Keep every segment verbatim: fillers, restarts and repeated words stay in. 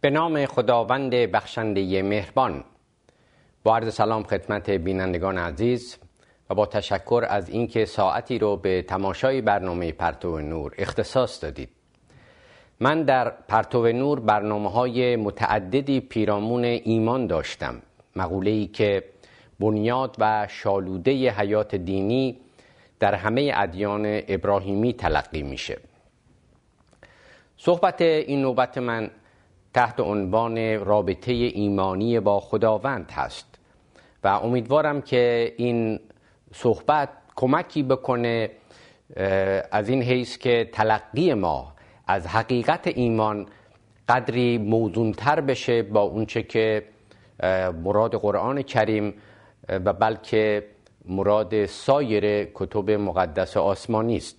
به نام خداوند بخشنده مهربان. با عرض سلام خدمت بینندگان عزیز و با تشکر از اینکه ساعتی رو به تماشای برنامه پرتو نور اختصاص دادید. من در پرتو نور برنامه‌های متعددی پیرامون ایمان داشتم. مقوله‌ای که بنیاد و شالوده حیات دینی در همه ادیان ابراهیمی تلقی میشه. صحبت این نوبت من تحت عنوان رابطه ایمانی با خداوند هست و امیدوارم که این صحبت کمکی بکنه از این حیث که تلقی ما از حقیقت ایمان قدری موزونتر بشه با اونچه که مراد قرآن کریم و بلکه مراد سایر کتب مقدس آسمانی است.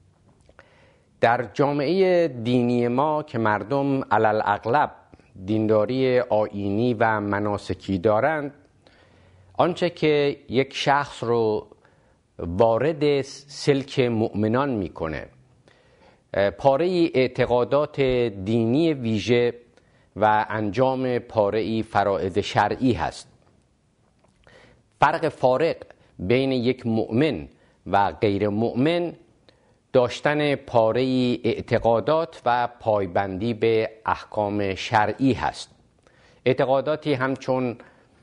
در جامعه دینی ما که مردم علل اغلب دینداری آیینی و مناسکی دارند، آنچه که یک شخص رو وارد سلک مؤمنان میکنه پاره اعتقادات دینی ویژه و انجام پاره فرائض شرعی هست. فرق فارق بین یک مؤمن و غیر مؤمن داشتن پاره اعتقادات و پایبندی به احکام شرعی هست. اعتقاداتی همچون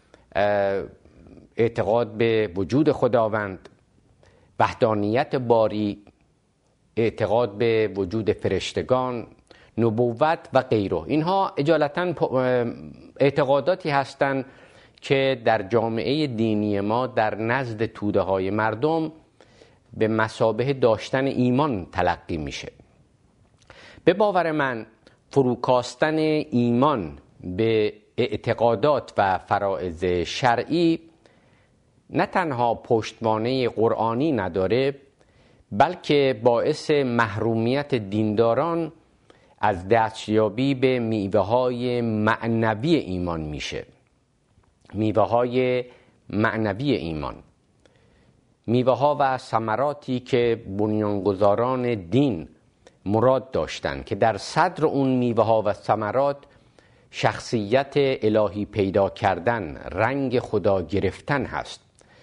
اعتقاد به وجود خداوند، وحدانیت باری، اعتقاد به وجود فرشتگان، نبوت و غیره. اینها اجالتا اعتقاداتی هستند که در جامعه دینی ما در نزد توده های مردم به مثابه داشتن ایمان تلقی میشه. به باور من فروکاستن ایمان به اعتقادات و فرائض شرعی نه تنها پشتوانه قرآنی نداره، بلکه باعث محرومیت دینداران از دستیابی به میوه‌های معنوی ایمان میشه. میوه‌های معنوی ایمان، میوه‌ها و ثمراتی که بنیانگذاران دین مراد داشتند که در صدر اون میوه‌ها و ثمرات شخصیت الهی پیدا کردن، رنگ خدا گرفتن هست.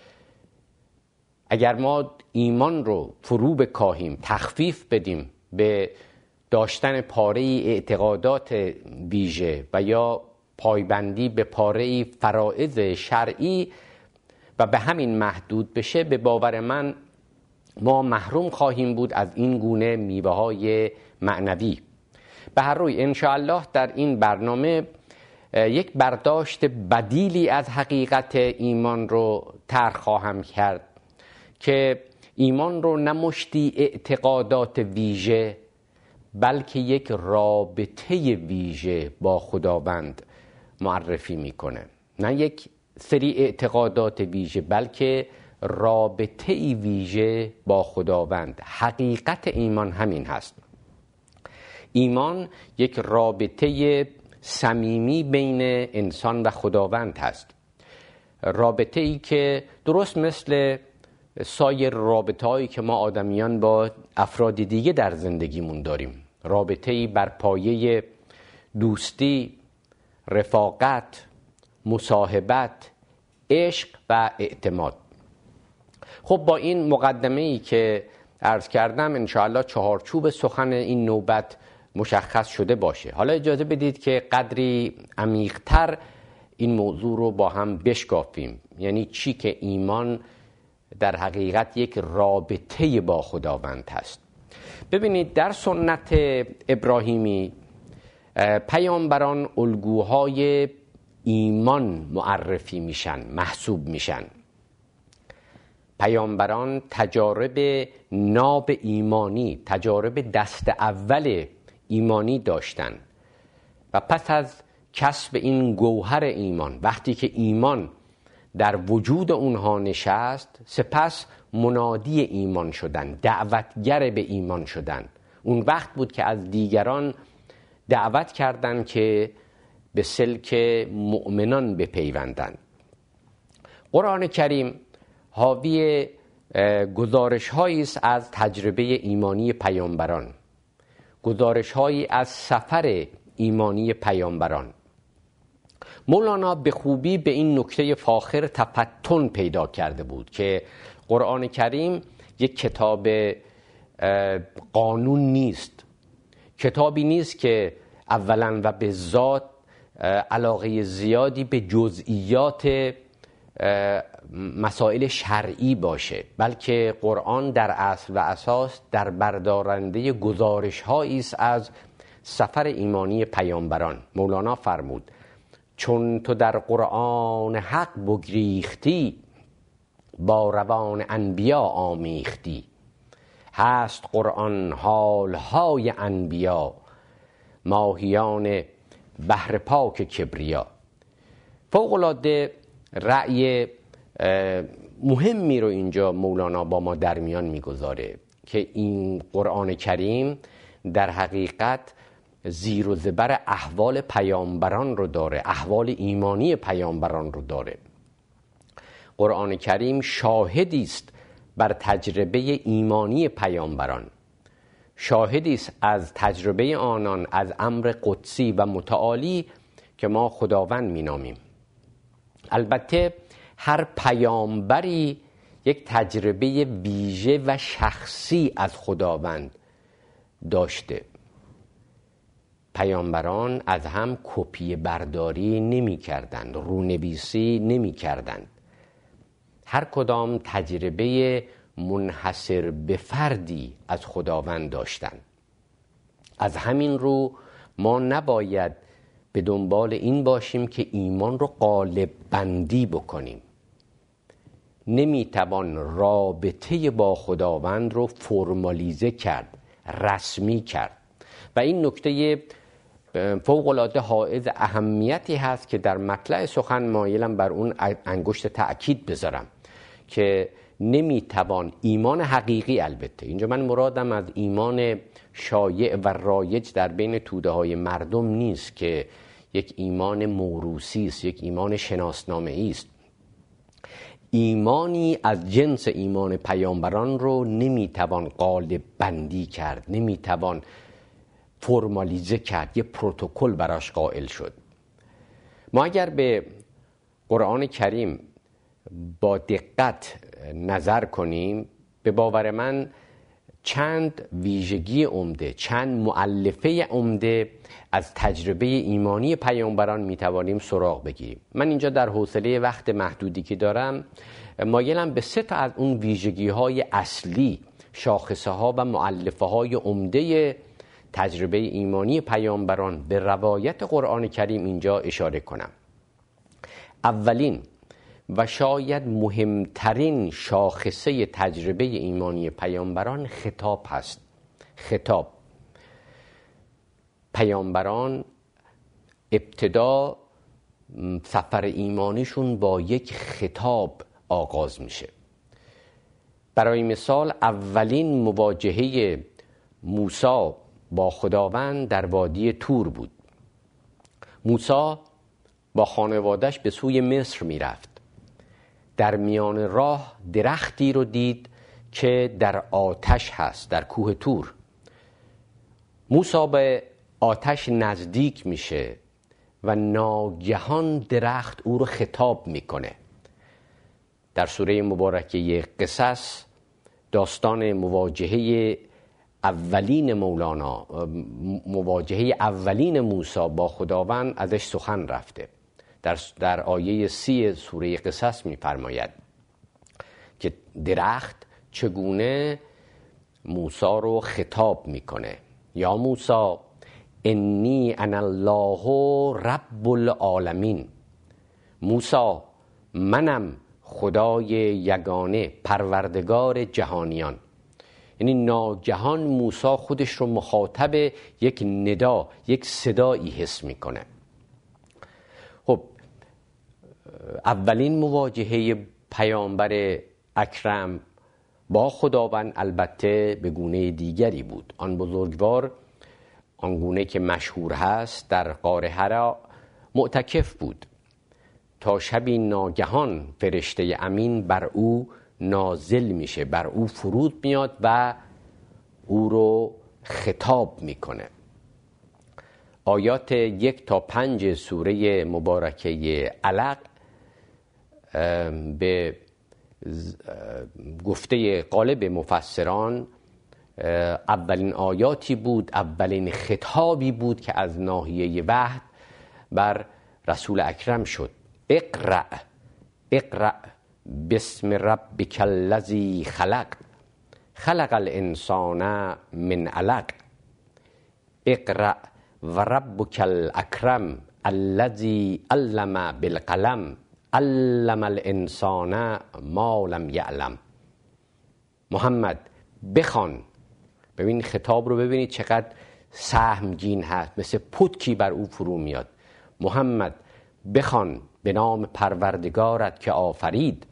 اگر ما ایمان رو فرو بکاهیم، تخفیف بدیم به داشتن پاره اعتقادات ویژه و یا پایبندی به پاره فرائض شرعی و به همین محدود بشه، به باور من ما محروم خواهیم بود از این گونه میوه‌های معنوی. به هر روی انشاءالله در این برنامه یک برداشت بدیلی از حقیقت ایمان رو طرح خواهم کرد که ایمان رو نه مشتی اعتقادات ویژه بلکه یک رابطه ویژه با خداوند معرفی میکنه. نه یک سری اعتقادات ویژه بلکه رابطه ویژه با خداوند. حقیقت ایمان همین هست. ایمان یک رابطه صمیمی بین انسان و خداوند هست. رابطه ای که درست مثل سایر رابطه هایی که ما آدمیان با افراد دیگه در زندگیمون داریم، رابطه ای بر پایه دوستی، رفاقت، مصاحبت، عشق و اعتماد. خب با این مقدمه ای که عرض کردم انشاءالله چهارچوب سخن این نوبت مشخص شده باشه. حالا اجازه بدید که قدری عمیق‌تر این موضوع رو با هم بشکافیم. یعنی چی که ایمان در حقیقت یک رابطه با خداوند هست. ببینید در سنت ابراهیمی پیامبران الگوهای ایمان معرفی میشن، محسوب میشن. پیامبران تجارب ناب ایمانی، تجارب دست اول ایمانی داشتن و پس از کسب این گوهر ایمان، وقتی که ایمان در وجود اونها نشست، سپس منادی ایمان شدن، دعوتگر به ایمان شدن. اون وقت بود که از دیگران دعوت کردند که به سلک مؤمنان بپیوندند. قرآن کریم حاوی گزارش هایی است از تجربه ایمانی پیامبران، گزارش هایی از سفر ایمانی پیامبران. مولانا به خوبی به این نکته فاخر تفتن پیدا کرده بود که قرآن کریم یک کتاب قانون نیست، کتابی نیست که اولا و به ذات علاقه زیادی به جزئیات مسائل شرعی باشه، بلکه قرآن در اصل و اساس در بردارنده گزارش هایی است از سفر ایمانی پیامبران. مولانا فرمود چون تو در قرآن حق بگریختی، با روان انبیا آمیختی. هست قرآن حالهای انبیا، ماهیان بحر پاک کبریا. فوق‌العاده رأی مهمی رو اینجا مولانا با ما در میان میگذاره که این قرآن کریم در حقیقت زیر و زبر احوال پیامبران رو داره، احوال ایمانی پیامبران رو داره. قرآن کریم شاهدی است بر تجربه ایمانی پیامبران، شاهدی است از تجربه آنان از امر قدسی و متعالی که ما خداوند مینامیم. البته هر پیامبری یک تجربه ویژه و شخصی از خداوند داشته. پیامبران از هم کپی برداری نمی کردند، رونویسی نمی کردند. هر کدام تجربه منحصر به فردی از خداوند داشتند. از همین رو ما نباید به دنبال این باشیم که ایمان رو قالب بندی بکنیم. نمیتوان رابطه با خداوند رو فرمالیزه کرد، رسمی کرد و این نکته فوق‌العاده حائز اهمیتی هست که در مطلع سخن مایلم بر اون انگشت تأکید بذارم که نمیتوان ایمان حقیقی، البته اینجا من مرادم از ایمان شایع و رایج در بین توده های مردم نیست که یک ایمان موروثی است، یک ایمان شناسنامه‌ای است. ایمانی از جنس ایمان پیامبران رو نمیتوان قالب بندی کرد، نمیتوان فرمالیزه کرد، یه پروتکل براش قائل شد. ما اگر به قرآن کریم با دقت نظر کنیم، به باور من چند ویژگی عمده، چند مؤلفه عمده از تجربه ایمانی پیامبران میتوانیم سراغ بگیریم. من اینجا در حوصله وقت محدودی که دارم مایلم به سه تا از اون ویژگی های اصلی، شاخصه ها و مؤلفه های عمده تجربه ایمانی پیامبران به روایت قرآن کریم اینجا اشاره کنم. اولین و شاید مهمترین شاخصه تجربه ایمانی پیامبران خطاب هست. خطاب. پیامبران ابتدا سفر ایمانیشون با یک خطاب آغاز میشه. برای مثال اولین مواجهه موسی با خداوند در وادی طور بود. موسی با خانوادش به سوی مصر میرفت. در میان راه درختی رو دید که در آتش هست، در کوه طور. موسی به آتش نزدیک میشه و ناگهان درخت او رو خطاب میکنه. در سوره مبارکه قصص داستان مواجهه اولین مولانا، مواجهه اولین موسی با خداوند ازش سخن رفته. در در آیه سی سوره قصص می‌فرماید که درخت چگونه موسی رو خطاب میکنه. یا موسی انی انا الله رب العالمین. موسی منم خدای یگانه، پروردگار جهانیان. یعنی ناگهان موسی خودش رو مخاطب یک ندا، یک صدایی حس میکنه. خب اولین مواجهه پیامبر اکرم با خداوند البته به گونه دیگری بود. آن بزرگوار آنگونه که مشهور هست در غار حرا معتکف بود تا شبی ناگهان فرشته امین بر او نازل میشه، بر او فرود میاد و او رو خطاب میکنه. آیات یک تا پنج سوره مبارکه علق به گفته غالب مفسران اولین آیاتی بود، اولین خطابی بود که از ناحیه وحی بر رسول اکرم شد. اقرأ اقرأ بسم ربک الذی خلق خلق الانسان من علق اقرأ و ربک الاکرم الذی علم بالقلم علم الانسان ما لم یعلم. محمد بخوان. ببین خطاب رو ببینید چقدر سهمگین هست، مثل پتکی بر او فرو میاد. محمد بخوان به نام پروردگارت که آفرید،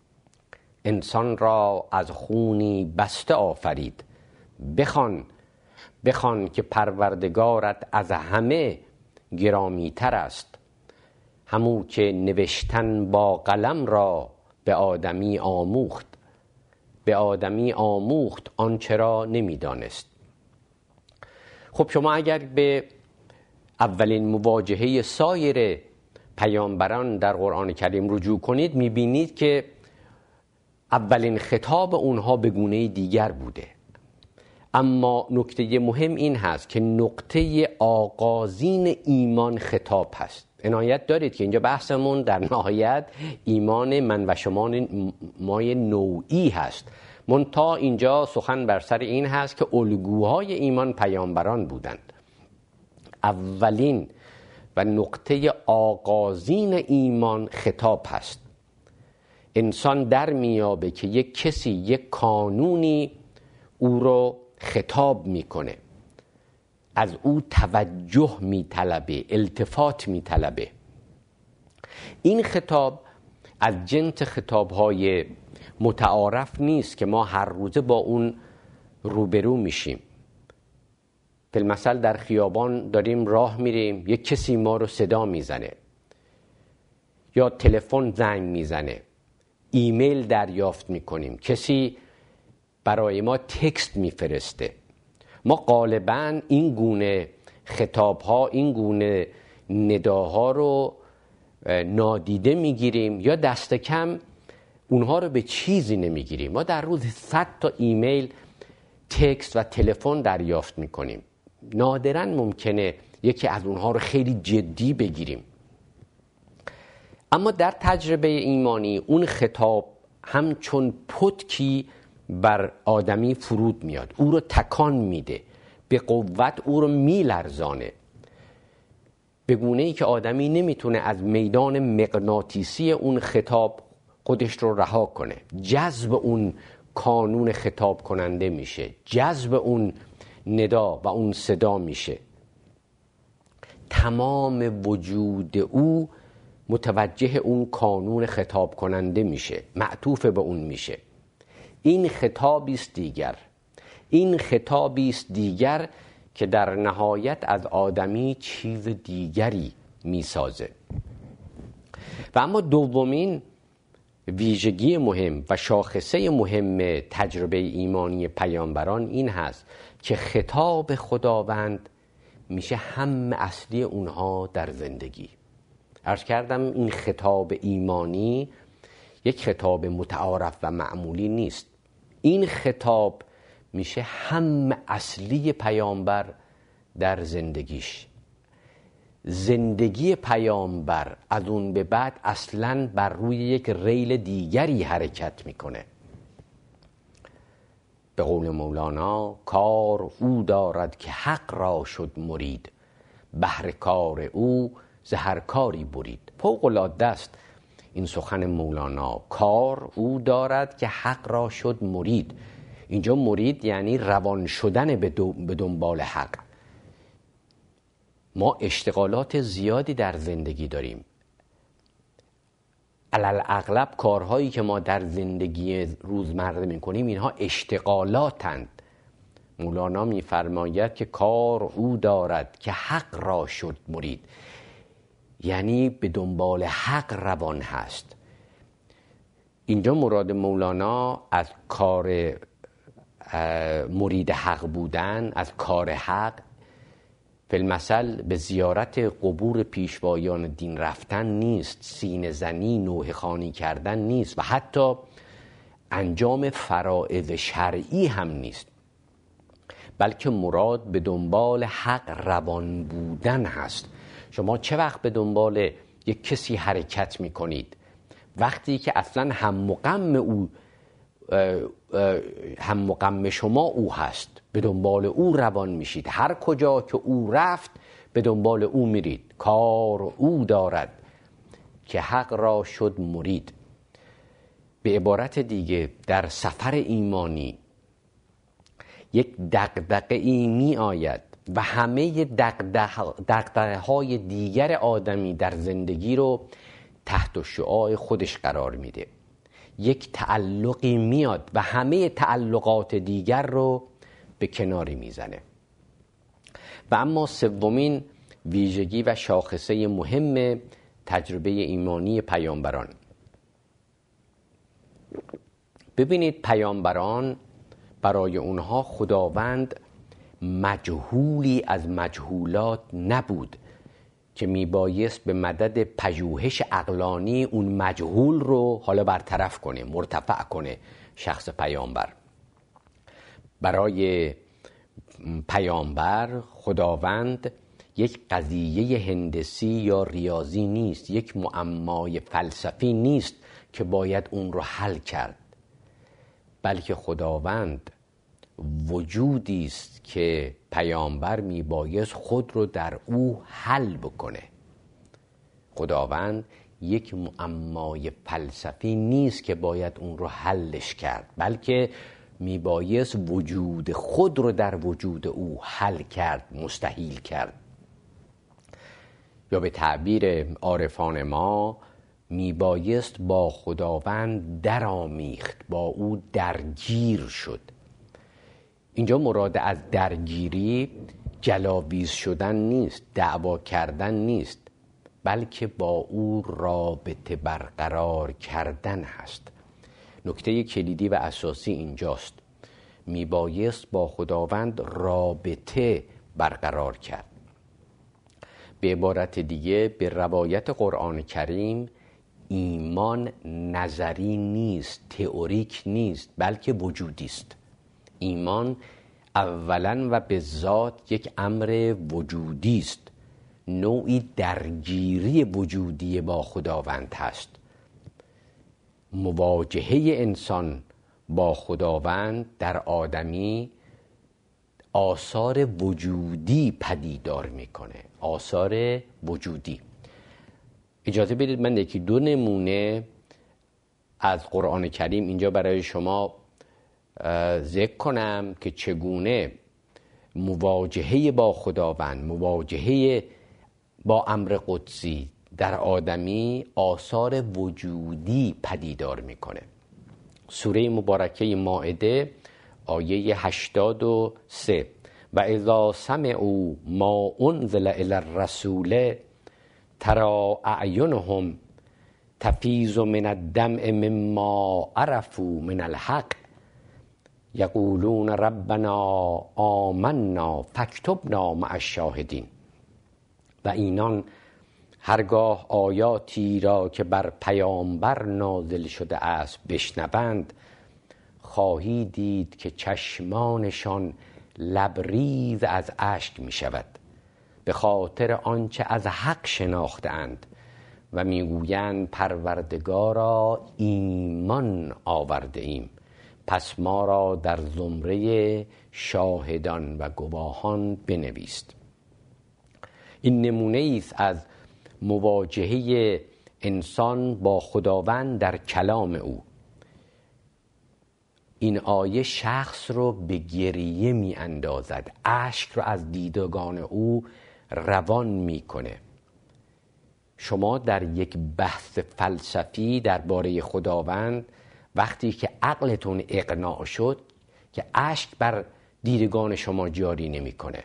انسان را از خونی بسته آفرید. بخوان بخوان که پروردگارت از همه گرامی تر است، همو که نوشتن با قلم را به آدمی آموخت، به آدمی آموخت آنچه را نمیدانست. خب شما اگر به اولین مواجهه سایر پیامبران در قرآن کریم رجوع کنید، میبینید که اولین خطاب اونها به گونه دیگر بوده. اما نکته مهم این هست که نقطه آغازین ایمان خطاب هست. عنایت دارید که اینجا بحثمون در نهایت ایمان من و شما مای نوعی هست. منتها اینجا سخن بر سر این هست که الگوهای ایمان پیامبران بودند. اولین و نقطه آغازین ایمان خطاب هست. انسان در میابه که یک کسی یک قانونی او رو خطاب میکنه، از او توجه میطلبه، التفات میطلبه. این خطاب از جنس خطابهای متعارف نیست که ما هر روزه با اون روبرو میشیم. فی‌المثل در خیابان داریم راه میریم، یک کسی ما رو صدا میزنه یا تلفن زنگ میزنه، ایمیل دریافت میکنیم، کسی برای ما تکست میفرسته. ما غالباً این گونه خطابها، این گونه نداها رو نادیده میگیریم یا دست کم اونها رو به چیزی نمیگیریم. ما در روز صد تا ایمیل، تکست و تلفن دریافت میکنیم. نادراً ممکنه یکی از اونها رو خیلی جدی بگیریم. اما در تجربه ایمانی اون خطاب همچون پتکی بر آدمی فرود میاد، او رو تکان میده، به قوت او رو میلرزانه، به گونه ای که آدمی نمیتونه از میدان مغناطیسی اون خطاب خودش رو رها کنه. جذب اون کانون خطاب کننده میشه، جذب اون ندا و اون صدا میشه. تمام وجود او متوجه اون کانون خطاب کننده میشه، معطوف به اون میشه. این خطابی است دیگر، این خطابی است دیگر که در نهایت از آدمی چیز دیگری میسازه. و اما دومین ویژگی مهم و شاخصه مهم تجربه ایمانی پیامبران این هست که خطاب خداوند میشه هم اصلی اونها در زندگی. عرض کردم این خطاب ایمانی یک خطاب متعارف و معمولی نیست. این خطاب میشه هم اصلی پیامبر در زندگیش. زندگی پیامبر از اون به بعد اصلاً بر روی یک ریل دیگری حرکت میکنه. به قول مولانا کار او دارد که حق را شد مرید، بهر کار او ز هر کاری برید. فوق العاده است این سخن مولانا. کار او دارد که حق را شد مرید. اینجا مرید یعنی روان شدن به دنبال حق. ما اشتغالات زیادی در زندگی داریم. علل اغلب کارهایی که ما در زندگی روزمره میکنیم اینها اشتغالاتند. مولانا میفرماید که کار او دارد که حق را شد مرید، یعنی به دنبال حق روان هست. اینجا مراد مولانا از کار مرید حق بودن، از کار حق فی‌المثل به زیارت قبور پیشوایان دین رفتن نیست، سینه زنی، نوحه خوانی کردن نیست و حتی انجام فرائض شرعی هم نیست، بلکه مراد به دنبال حق روان بودن هست. شما چه وقت به دنبال یک کسی حرکت می کنید؟ وقتی که اصلا هم مقام او هم مقام شما او هست، به دنبال او روان میشید، هر کجا که او رفت به دنبال او میرید، کار او دارد که حق را شد مرید. به عبارت دیگه در سفر ایمانی یک دغدغه ای می آید و همه دغدغه های دیگر آدمی در زندگی رو تحت شعاع خودش قرار میده. یک تعلقی میاد و همه تعلقات دیگر رو به کناری میزنه. و اما سومین ویژگی و شاخصه مهم تجربه ایمانی پیامبران، ببینید پیامبران برای اونها خداوند مجهولی از مجهولات نبود که میبایست به مدد پژوهش عقلانی اون مجهول رو حالا برطرف کنه، مرتفع کنه. شخص پیامبر، برای پیامبر خداوند یک قضیه هندسی یا ریاضی نیست، یک معمای فلسفی نیست که باید اون رو حل کرد، بلکه خداوند وجودی است که پیامبر میبایست خود رو در او حل بکنه. خداوند یک معمای فلسفی نیست که باید اون رو حلش کرد، بلکه میبایست وجود خود رو در وجود او حل کرد، مستحیل کرد. یا به تعبیر عارفان ما میبایست با خداوند درآمیخت، با او درگیر شد. اینجا مراد از درگیری جلاویز شدن نیست، دعوا کردن نیست، بلکه با او رابطه برقرار کردن هست. نکته کلیدی و اساسی اینجاست، میبایست با خداوند رابطه برقرار کرد. به عبارت دیگه به روایت قرآن کریم ایمان نظری نیست، تئوریک نیست، بلکه وجودی است. ایمان اولا و به ذات یک امر وجودی است، نوعی درگیری وجودی با خداوند هست. مواجهه انسان با خداوند در آدمی آثار وجودی پدیدار میکنه، آثار وجودی. اجازه بدید من یکی دو نمونه از قرآن کریم اینجا برای شما ذکر کنم که چگونه مواجهه با خداوند، مواجهه با امر قدسی در آدمی آثار وجودی پدیدار میکنه. سوره مبارکه مائده آیه هشتاد و سه: و اذا سمعوا ما انزل الی الرسول تری اعینهم تفیض من الدمع مما عرفوا من الحق یقولون ربنا آمنا فاکتبنا مع الشاهدین. و اینان هرگاه آیاتی را که بر پیامبر نازل شده است بشنوند، خواهی دید که چشمانشان لبریز از اشک می شود، به خاطر آنچه از حق شناختند و میگویند پروردگارا ایمان آورده ایم، پس ما را در زمره شاهدان و گواهان بنویست. این نمونه است از مواجهه انسان با خداوند در کلام او. این آیه شخص رو به گریه می اندازد، اشک رو از دیدگان او روان می کنه. شما در یک بحث فلسفی درباره خداوند وقتی که عقلتون اقناع شد که اشک بر دیدگان شما جاری نمی کنه.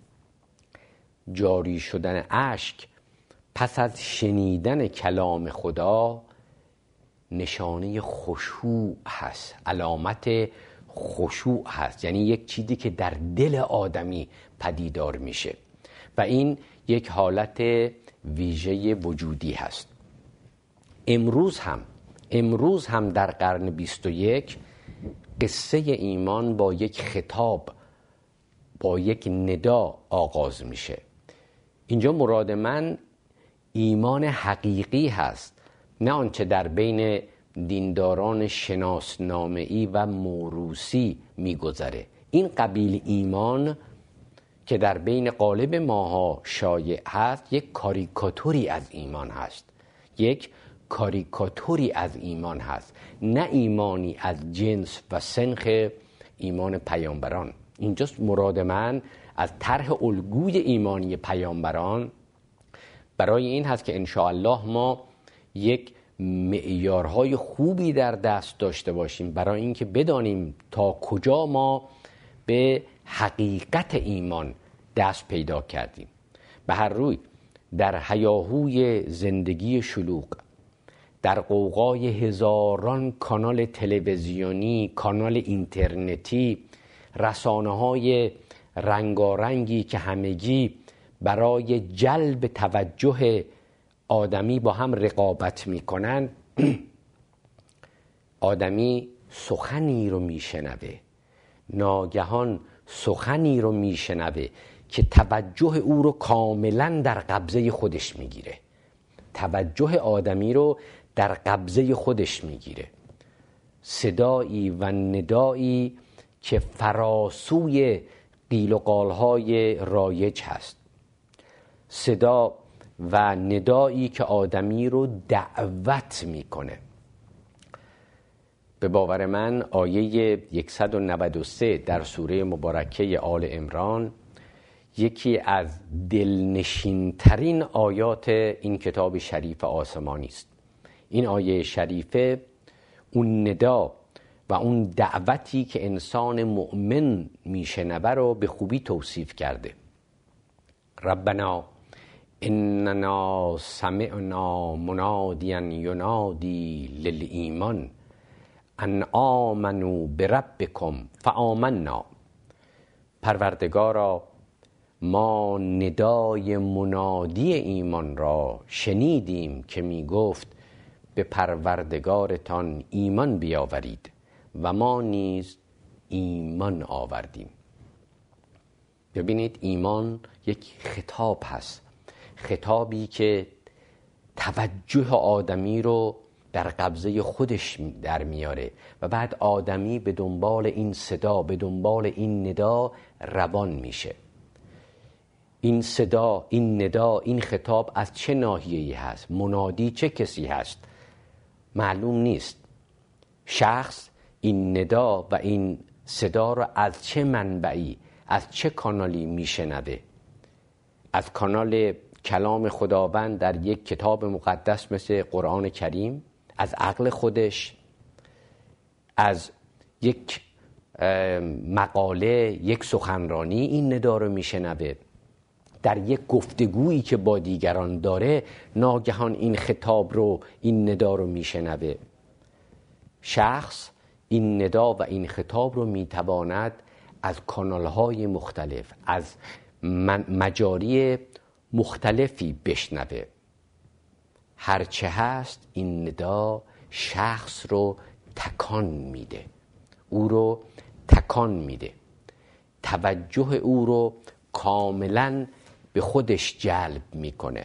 جاری شدن اشک پس از شنیدن کلام خدا نشانه خشوع هست، علامت خشوع هست، یعنی یک چیزی که در دل آدمی پدیدار میشه. و این یک حالت ویژه وجودی هست. امروز هم امروز هم در قرن بیست و یک قصه ایمان با یک خطاب، با یک ندا آغاز میشه. اینجا مراد من ایمان حقیقی هست، نه آنچه در بین دینداران شناسنامه‌ای و موروثی میگذره. این قبیل ایمان که در بین قالب ماها شایع هست یک کاریکاتوری از ایمان هست، یک کاریکاتوری از ایمان هست، نه ایمانی از جنس و سنخ ایمان پیامبران. اینجاست مراد من از طرح الگوی ایمانی پیامبران برای این هست که انشاءالله ما یک معیارهای خوبی در دست داشته باشیم برای اینکه بدانیم تا کجا ما به حقیقت ایمان دست پیدا کردیم. به هر روی در هیاهوی زندگی شلوغ، در قوقای هزاران کانال تلویزیونی، کانال اینترنتی، رسانه‌های رنگارنگی که همگی برای جلب توجه آدمی با هم رقابت میکنن، آدمی سخنی رو میشنوه، ناگهان سخنی رو میشنوه که توجه او رو کاملا در قبضه خودش میگیره. توجه آدمی رو در قبضه خودش میگیره. صدایی و ندایی که فراسوی قیل و قالهای رایج هست، صدا و ندایی که آدمی رو دعوت میکنه. به باور من آیه صد و نود و سه در سوره مبارکه آل عمران یکی از دلنشینترین آیات این کتاب شریف آسمانی است. این آیه شریفه اون ندا و اون دعوتی که انسان مؤمن میشنوه رو به خوبی توصیف کرده. ربنا اننا سمعنا منادیا ینادی للایمان ان آمنوا بربکم فآمنا. پروردگارا ما ندای منادی ایمان را شنیدیم که می گفت به پروردگارتان ایمان بیاورید و ما نیز ایمان آوردیم. ببینید ایمان یک خطاب هست، خطابی که توجه آدمی رو در قبضه خودش در میاره و بعد آدمی به دنبال این صدا، به دنبال این ندا روان میشه. این صدا، این ندا، این خطاب از چه ناحیه‌ای هست؟ منادی چه کسی هست؟ معلوم نیست. شخص این ندا و این صدا را از چه منبعی، از چه کانالی میشنوه؟ از کانال کلام خداوند در یک کتاب مقدس مثل قرآن کریم، از عقل خودش، از یک مقاله، یک سخنرانی این ندا رو میشنوه، در یک گفتگویی که با دیگران داره ناگهان این خطاب رو، این ندا رو میشنوه. شخص این ندا و این خطاب رو میتواند از کانالهای مختلف، از مجاری مختلفی بشنوه. هرچه هست این ندا شخص رو تکان میده، او رو تکان میده، توجه او رو کاملا به خودش جلب میکنه.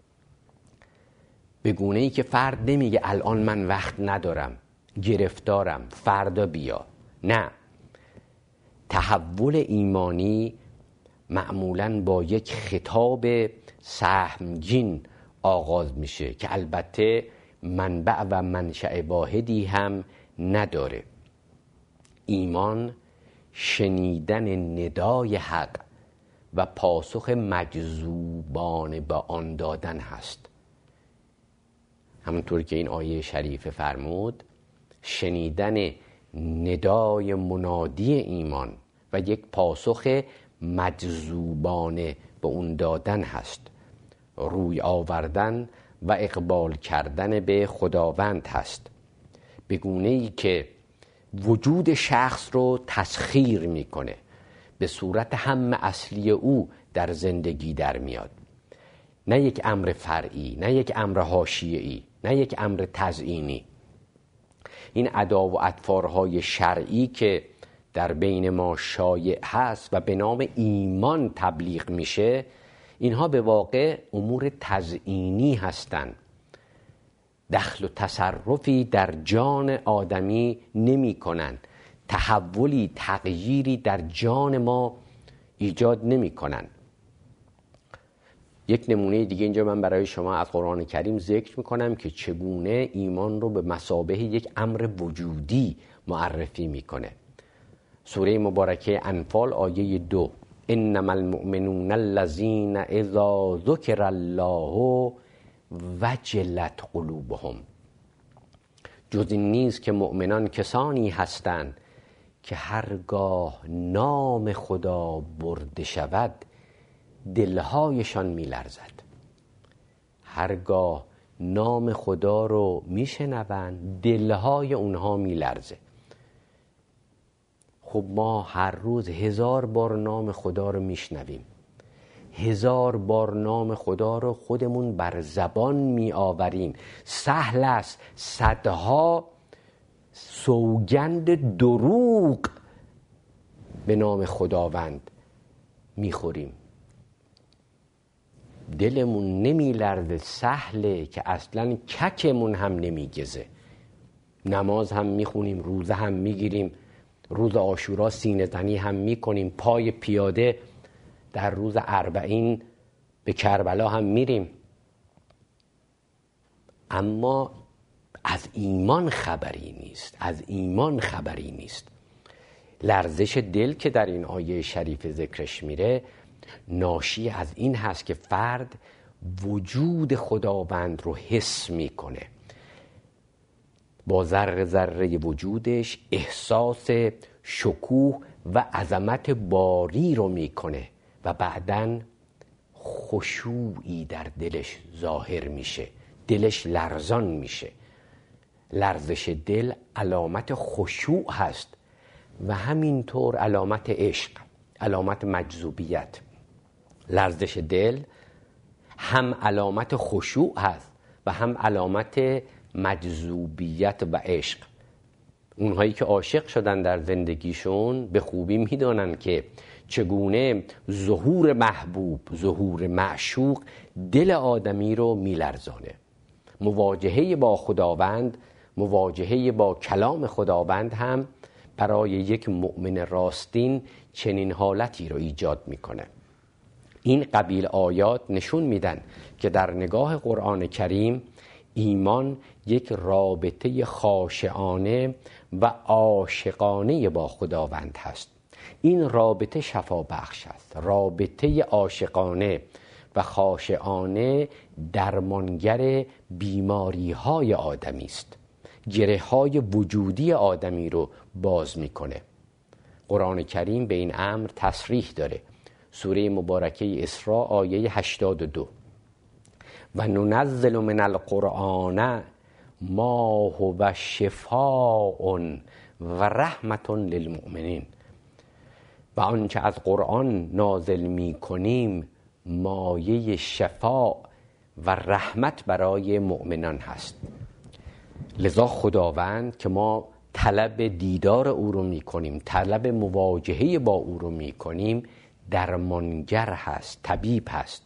به گونه ای که فرد نمیگه الان من وقت ندارم، گرفتارم، فردا بیا. نه، تحول ایمانی معمولاً با یک خطاب سهمگین آغاز میشه که البته منبع و منشأ واحدی هم نداره. ایمان شنیدن ندای حق و پاسخ مجذوبانه با آن دادن هست. همونطور که این آیه شریف فرمود، شنیدن ندای منادی ایمان و یک پاسخ مجذوبانه به اون دادن هست. روی آوردن و اقبال کردن به خداوند هست، به گونه‌ای که وجود شخص رو تسخیر میکنه، به صورت هم اصلی او در زندگی در میاد، نه یک امر فرعی، نه یک امر حاشیه‌ای، نه یک امر تزیینی. این ادا و اطوارهای شرعی که در بین ما شایع هست و به نام ایمان تبلیغ میشه، اینها به واقع امور تزیینی هستند. دخل و تصرفی در جان آدمی نمی کنند، تحولی، تغییری در جان ما ایجاد نمی کنند. یک نمونه دیگه اینجا من برای شما از قرآن کریم ذکر میکنم که چگونه ایمان رو به مثابه یک امر وجودی معرفی میکنه. سوره مبارکه انفال آیه دو: انما المؤمنون الذین اذا ذکر الله وجلت قلوبهم. جز این نیست که مؤمنان کسانی هستند که هرگاه نام خدا برده شود دلهایشان میلرزد. هرگاه نام خدا رو میشنوند دلهای اونها میلرزه. خب ما هر روز هزار بار نام خدا رو میشنویم، هزار بار نام خدا رو خودمون بر زبان می آوریم. سهل است صدها سوگند دروغ به نام خداوند میخوریم، دلمون نمی لرزه. سهله که اصلا ککمون هم نمیگزه. نماز هم میخونیم، روزه هم میگیریم، روز عاشورا سینه زنی هم میکنیم، پای پیاده در روز اربعین به کربلا هم میریم، اما از ایمان خبری نیست، از ایمان خبری نیست. لرزش دل که در این آیه شریف ذکرش میره ناشی از این هست که فرد وجود خداوند رو حس میکنه، با ذره ذره وجودش احساس شکوه و عظمت باری رو میکنه و بعداً خشوعی در دلش ظاهر میشه، دلش لرزان میشه. لرزش دل علامت خشوع هست و همینطور علامت عشق، علامت مجذوبیت. لرزش دل هم علامت خشوع هست و هم علامت مجذوبیت و عشق. اونهایی که عاشق شدن در زندگیشون به خوبی میدونن که چگونه ظهور محبوب، ظهور معشوق دل آدمی رو میلرزانه. مواجهه با خداوند، مواجهه با کلام خداوند هم برای یک مؤمن راستین چنین حالتی رو ایجاد میکنه. این قبیل آیات نشون میدن که در نگاه قرآن کریم ایمان یک رابطه خاشعانه و عاشقانه با خداوند هست. این رابطه شفا بخش است. رابطه عاشقانه و خاشعانه درمانگر بیماری های آدمی است. گره های وجودی آدمی رو باز میکنه. قرآن کریم به این امر تصریح داره. سوره مبارکه اسراء آیه هشتاد و دو: و ننزل من القرآن ما هو شفاء و رحمت للمؤمنین. و آنچه از قرآن نازل می کنیم مایه شفا و رحمت برای مؤمنان هست. لذا خداوند که ما طلب دیدار او رو می کنیم، طلب مواجهه با او رو می کنیم، درمانگر هست، طبیب هست.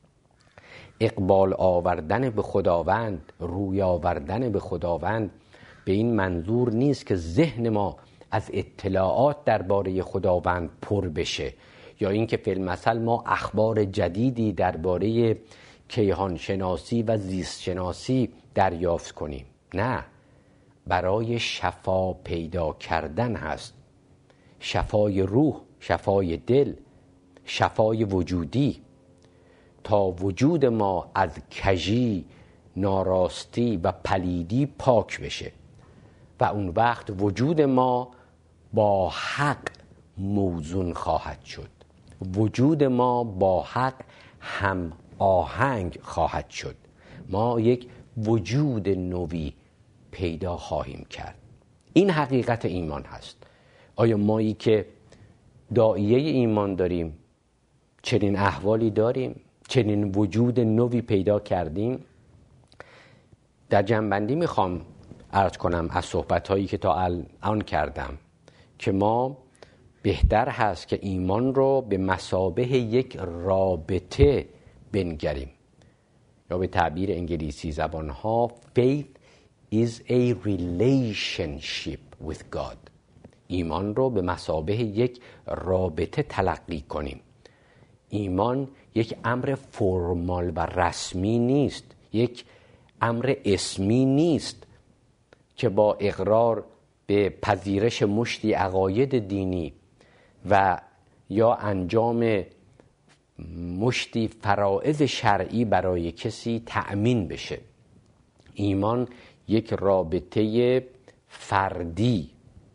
اقبال آوردن به خداوند، روی آوردن به خداوند به این منظور نیست که ذهن ما از اطلاعات درباره خداوند پر بشه، یا اینکه فی المثل ما اخبار جدیدی درباره کیهان شناسی و زیست شناسی دریافت کنیم. نه، برای شفا پیدا کردن هست. شفای روح، شفای دل، شفای وجودی، تا وجود ما از کژی، ناراستی و پلیدی پاک بشه و اون وقت وجود ما با حق موزون خواهد شد. وجود ما با حق هم آهنگ خواهد شد. ما یک وجود نوی پیدا خواهیم کرد. این حقیقت ایمان هست. آیا مایی که داعیه ایمان داریم، چنین احوالی داریم، چنین وجود نوی پیدا کردیم. در جنبندی میخوام عرض کنم از صحبت‌هایی که تا الان کردم که ما بهتر هست که ایمان رو به مثابه یک رابطه بنگریم، یا به تعبیر انگلیسی زبان‌ها faith is a relationship with God. ایمان رو به مثابه یک رابطه تلقی کنیم. ایمان یک امر فرمال و رسمی نیست، یک امر اسمی نیست که با اقرار به پذیرش مشتی عقاید دینی و یا انجام مشتی فرائض شرعی برای کسی تأمین بشه. ایمان یک رابطه فردی،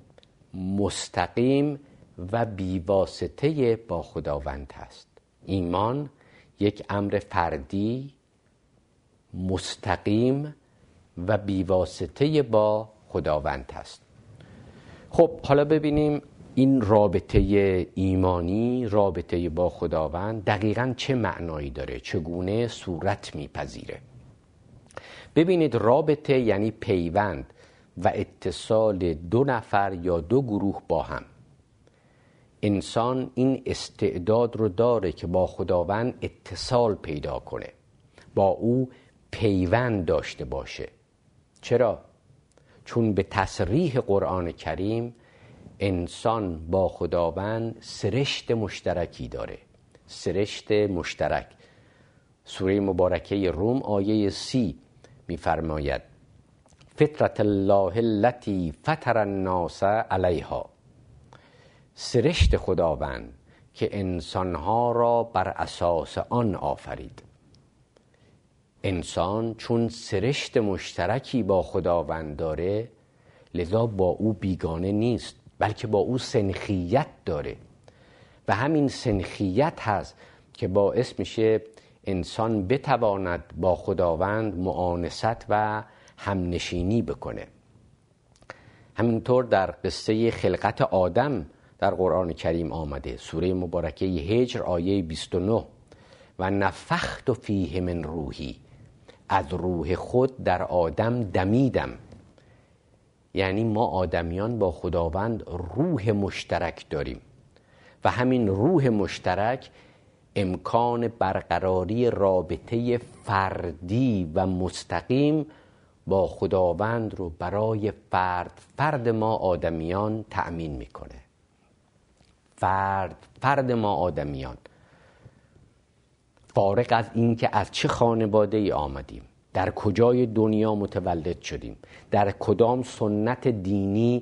مستقیم و بیواسطه با خداوند هست. ایمان یک امر فردی، مستقیم و بیواسطه با خداوند هست. خب حالا ببینیم این رابطه ایمانی، رابطه با خداوند دقیقاً چه معنایی داره، چگونه صورت میپذیره. ببینید رابطه یعنی پیوند و اتصال دو نفر یا دو گروه با هم. انسان این استعداد رو داره که با خداوند اتصال پیدا کنه، با او پیوند داشته باشه. چرا؟ چون به تصریح قرآن کریم انسان با خداوند سرشت مشترکی داره. سرشت مشترک. سوره مبارکه روم آیه سی می‌فرماید فطرت الله التي فطر الناس علیها. سرشت خداوند که انسانها را بر اساس آن آفرید. انسان چون سرشت مشترکی با خداوند داره، لذا با او بیگانه نیست، بلکه با او سنخیت داره و همین سنخیت هست که باعث میشه انسان بتواند با خداوند معانست و همنشینی بکنه. همینطور در قصه خلقت آدم در قرآن کریم آمده، سوره مبارکه هجر آیه بیست و نه و نفخت فیه من روحی، از روح خود در آدم دمیدم. یعنی ما آدمیان با خداوند روح مشترک داریم و همین روح مشترک امکان برقراری رابطه فردی و مستقیم با خداوند رو برای فرد فرد ما آدمیان تأمین میکنه. فرد فرد ما آدمیان، فارغ از این که از چه خانواده ای آمدیم، در کجای دنیا متولد شدیم، در کدام سنت دینی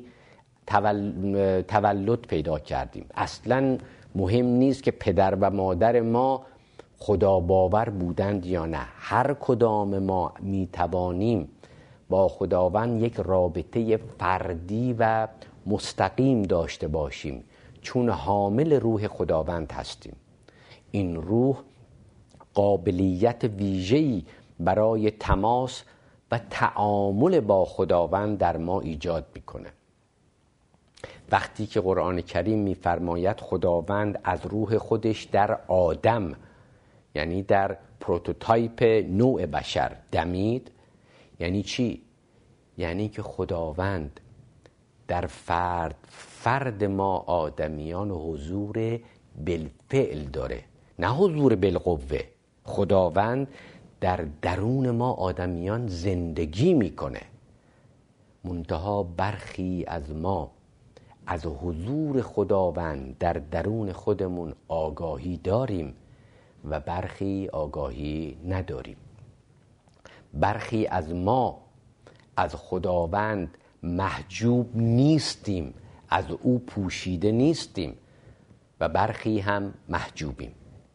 تولد پیدا کردیم، اصلاً مهم نیست که پدر و مادر ما خدا باور بودند یا نه. هر کدام ما میتوانیم با خداوند یک رابطه فردی و مستقیم داشته باشیم، چون حامل روح خداوند هستیم. این روح قابلیت ویژه‌ای برای تماس و تعامل با خداوند در ما ایجاد میکنه. وقتی که قرآن کریم میفرماید خداوند از روح خودش در آدم، یعنی در پروتوتایپ نوع بشر دمید، یعنی چی؟ یعنی که خداوند در فرد فرد ما آدمیان حضور بالفعل داره، نه حضور بالقوه. خداوند در درون ما آدمیان زندگی میکنه، منتها برخی از ما از حضور خداوند در درون خودمون آگاهی داریم و برخی آگاهی نداریم. برخی از ما از خداوند محجوب نیستیم، از او پوشیده نیستیم و برخی هم محجوبیم.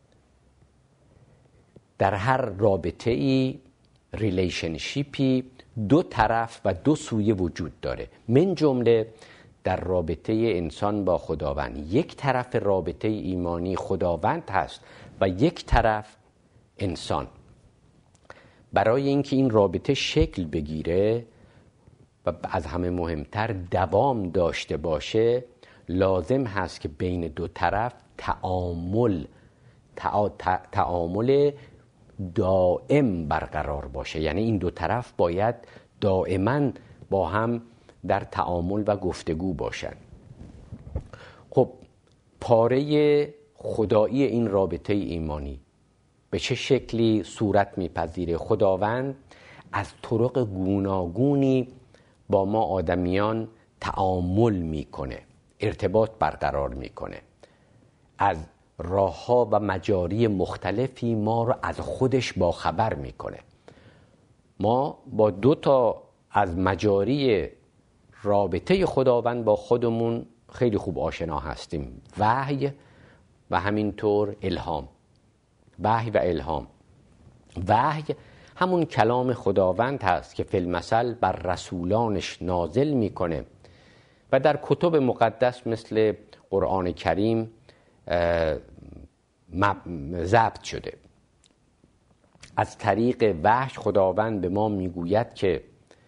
در هر رابطه ای، ریلیشنشیپی، دو طرف و دو سویه وجود داره. من جمله در رابطه انسان با خداوند یک طرف رابطه ایمانی خداوند هست و یک طرف انسان. برای اینکه این رابطه شکل بگیره و از همه مهمتر دوام داشته باشه، لازم هست که بین دو طرف تعامل تعامل دائم برقرار باشه. یعنی این دو طرف باید دائما با هم در تعامل و گفتگو باشن. خب پاره خدایی این رابطه ایمانی به چه شکلی صورت میپذیره؟ خداوند از طرق گوناگونی با ما آدمیان تعامل میکنه، ارتباط برقرار میکنه، از راه‌ها و مجاری مختلفی ما رو از خودش باخبر میکنه. ما با دو تا از مجاری رابطه خداوند با خودمون خیلی خوب آشنا هستیم: وحی و همینطور الهام. وحی و الهام. وحی همون کلام خداوند هست که فی المثل بر رسولانش نازل میکنه و در کتب مقدس مثل قرآن کریم ضبط شده. از طریق وحی خداوند به ما میگوید که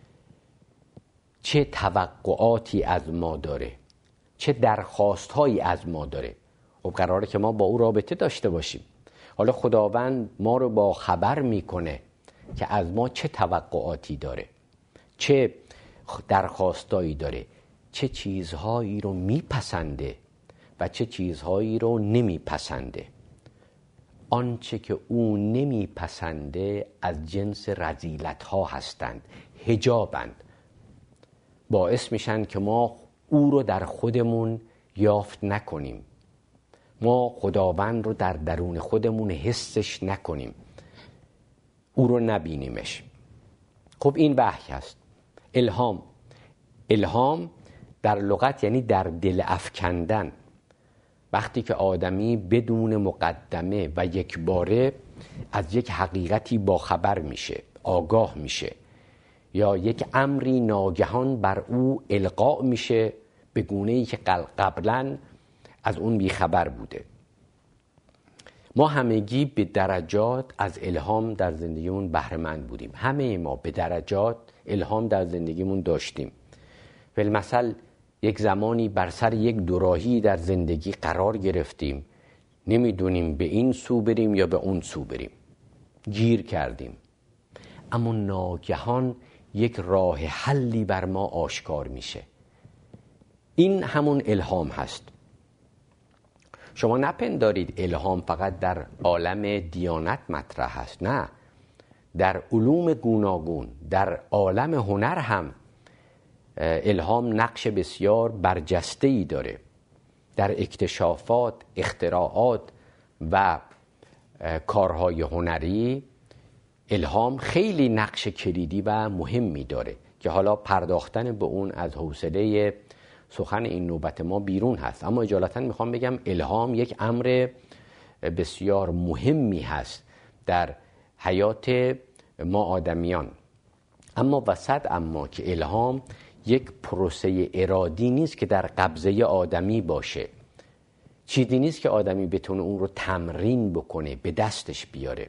چه توقعاتی از ما داره، چه درخواستهایی از ما داره. خب قراره که ما با او رابطه داشته باشیم. حالا خداوند ما رو با خبر میکنه که از ما چه توقعاتی داره، چه درخواستایی داره، چه چیزهایی رو میپسنده و چه چیزهایی رو نمیپسنده. آنچه که او نمیپسنده از جنس رذیلت ها هستند، حجابند، باعث میشن که ما او رو در خودمون یافت نکنیم، ما خداوند رو در درون خودمون حسش نکنیم، او رو نبینیمش. خب این وحی هست. الهام. الهام در لغت یعنی در دل افکندن. وقتی که آدمی بدون مقدمه و یک باره از یک حقیقتی باخبر میشه، آگاه میشه، یا یک امری ناگهان بر او القا میشه به گونه‌ای که قبلا از اون بیخبر بوده. ما همگی به درجات از الهام در زندگیمون بهره مند بودیم. همه ما به درجات الهام در زندگیمون داشتیم. بالمثل یک زمانی بر سر یک دوراهی در زندگی قرار گرفتیم، نمیدونیم به این سو بریم یا به اون سو بریم، گیر کردیم، اما ناگهان یک راه حلی بر ما آشکار میشه. این همون الهام هست. شما نپندارید الهام فقط در عالم دیانت مطرح هست. نه، در علوم گوناگون، در عالم هنر هم الهام نقش بسیار برجسته‌ای داره. در اکتشافات، اختراعات و کارهای هنری الهام خیلی نقش کلیدی و مهمی داره که حالا پرداختن به اون از حوصله سخن این نوبت ما بیرون هست. اما اجالتا میخوام بگم الهام یک امر بسیار مهمی هست در حیات ما آدمیان. اما وسط اما که الهام یک پروسه ارادی نیست که در قبضه آدمی باشه، چیزی نیست که آدمی بتونه اون رو تمرین بکنه، به دستش بیاره.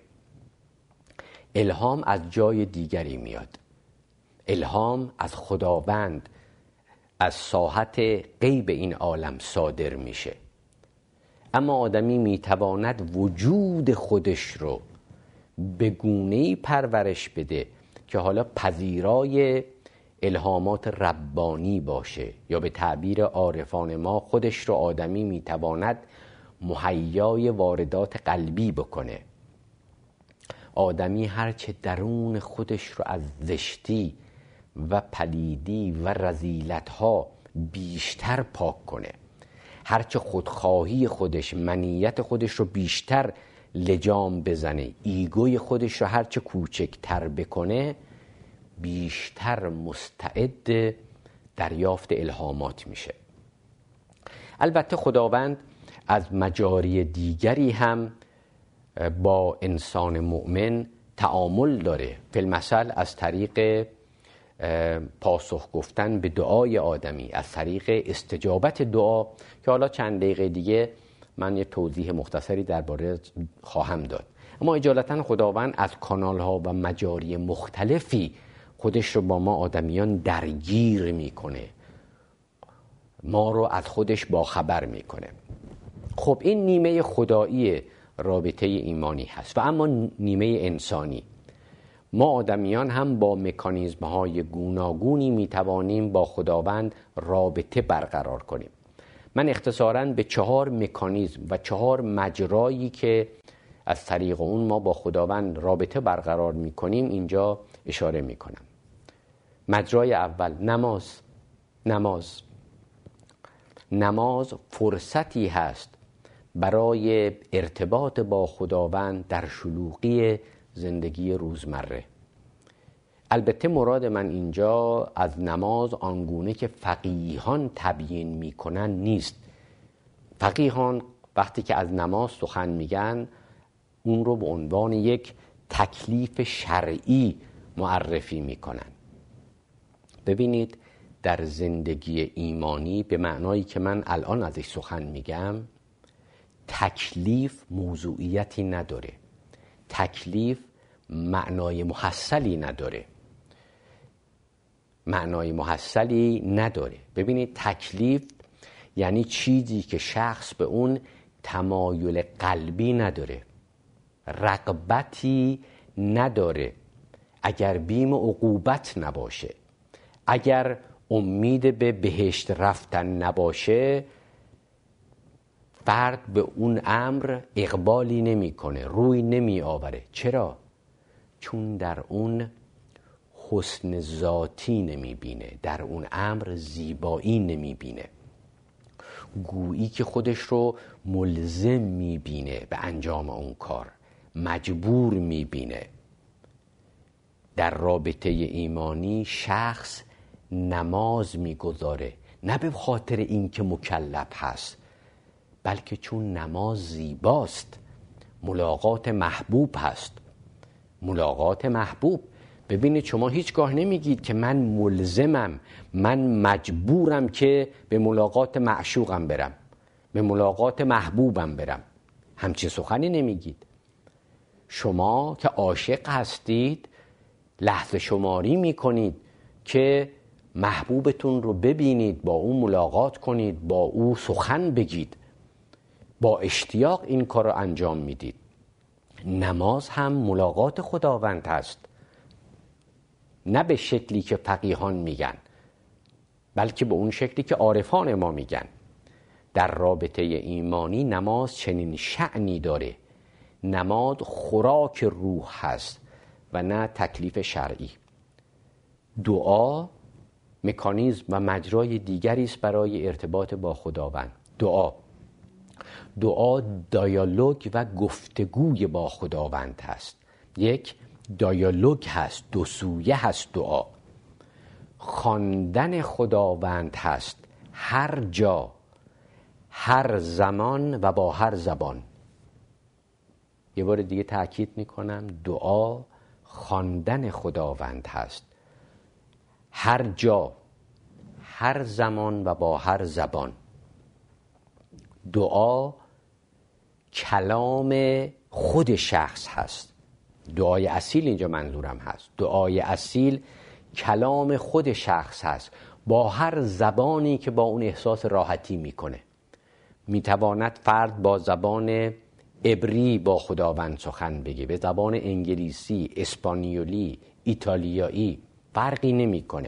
الهام از جای دیگری میاد. الهام از خداوند، از ساحت غیب این عالم صادر میشه. اما آدمی میتواند وجود خودش رو به گونه‌ای پرورش بده که حالا پذیرای الهامات ربانی باشه، یا به تعبیر عارفان ما خودش رو آدمی میتواند مهیای واردات قلبی بکنه. آدمی هرچه درون خودش رو از زشتی و پلیدی و رذیلت‌ها بیشتر پاک کنه، هرچه خودخواهی خودش، منیت خودش رو بیشتر لجام بزنه، ایگوی خودش رو هرچه کوچکتر بکنه، بیشتر مستعد دریافت الهامات میشه. البته خداوند از مجاری دیگری هم با انسان مؤمن تعامل داره. فی المثل از طریق پاسخ گفتن به دعای آدمی، از طریق استجابت دعا که حالا چند دقیقه دیگه من یه توضیح مختصری درباره خواهم داد. اما اجالتا خداوند از کانال‌ها و مجاری مختلفی خودش رو با ما آدمیان درگیر میکنه، ما رو از خودش باخبر میکنه. خب این نیمه خدایی رابطه ایمانی هست. و اما نیمه انسانی، ما آدمیان هم با مکانیزم های گوناگونی میتوانیم با خداوند رابطه برقرار کنیم. من اختصاراً به چهار مکانیزم و چهار مجرایی که از طریق اون ما با خداوند رابطه برقرار میکنیم اینجا اشاره میکنم. مجرای اول، نماز. نماز نماز فرصتی هست برای ارتباط با خداوند در شلوغی زندگی روزمره. البته مراد من اینجا از نماز آنگونه که فقیهان تبیین میکنن نیست. فقیهان وقتی که از نماز سخن میگن اون رو به عنوان یک تکلیف شرعی معرفی میکنن. ببینید در زندگی ایمانی به معنایی که من الان ازش سخن میگم، تکلیف موضوعیتی نداره، تکلیف معنای محصلی نداره معنای محصلی نداره ببینید تکلیف یعنی چیزی که شخص به اون تمایل قلبی نداره، رغبتی نداره، اگر بیم عقوبت نباشه، اگر امید به بهشت رفتن نباشه، فرد به اون امر اقبالی نمیکنه، روی نمی آوره. چرا؟ چون در اون حسن ذاتی نمی بینه، در اون امر زیبایی نمی بینه، گویی که خودش رو ملزم می بینه به انجام اون کار، مجبور می بینه. در رابطه ایمانی شخص نماز می گذاره، نه به خاطر این که مکلف هست، بلکه چون نماز زیباست، ملاقات محبوب هست. ملاقات محبوب. ببینید شما هیچگاه نمیگید که من ملزمم، من مجبورم که به ملاقات معشوقم برم، به ملاقات محبوبم برم. همچین سخنی نمیگید. شما که عاشق هستید لحظه شماری میکنید که محبوبتون رو ببینید، با او ملاقات کنید، با او سخن بگید، با اشتیاق این کار رو انجام میدید. نماز هم ملاقات خداوند هست، نه به شکلی که فقیهان میگن، بلکه به اون شکلی که عارفان ما میگن. در رابطه ایمانی نماز چنین شأنی داره. نماز خوراک روح هست و نه تکلیف شرعی. دعا مکانیزم و مجرای دیگری است برای ارتباط با خداوند. دعا دعا دیالوگ و گفتگوی با خداوند هست. یک دیالوگ هست، دو سویه هست. دعا خواندن خداوند هست، هر جا، هر زمان و با هر زبان. یه بار دیگه تأکید میکنم، دعا خواندن خداوند هست، هر جا، هر زمان و با هر زبان. دعا کلام خود شخص هست. دعای اصیل اینجا منظورم هست. دعای اصیل کلام خود شخص هست، با هر زبانی که با اون احساس راحتی میکنه. میتواند فرد با زبان عبری با خداوند سخن بگه، به زبان انگلیسی، اسپانیولی، ایتالیایی، فرقی نمیکنه.